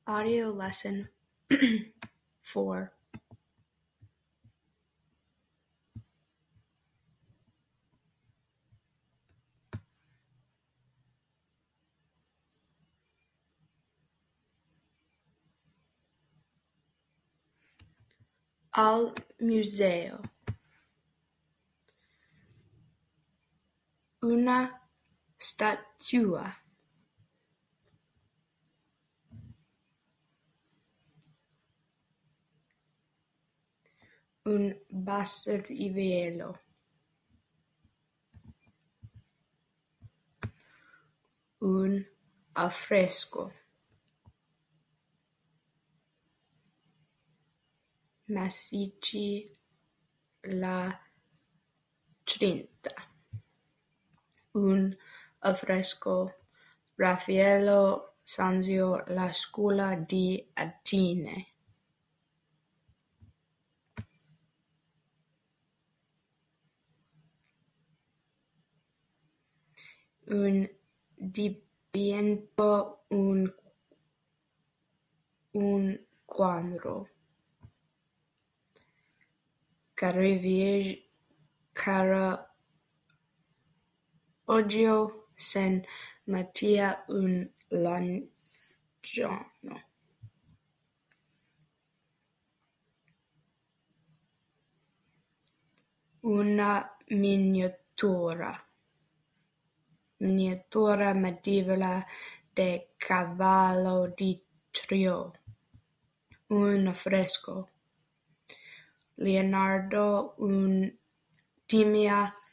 Audio lesson 4. Al museo. Una statua. Un basurivelo. Un affresco. Massicci la 30. Un affresco Raffaello Sanzio la scuola di Atene. Un dipinto, un quadro. Caravaggio San Mattia un Lanciano. Una miniatura medievale de cavallo di Trio. Un affresco Leonardo un Timea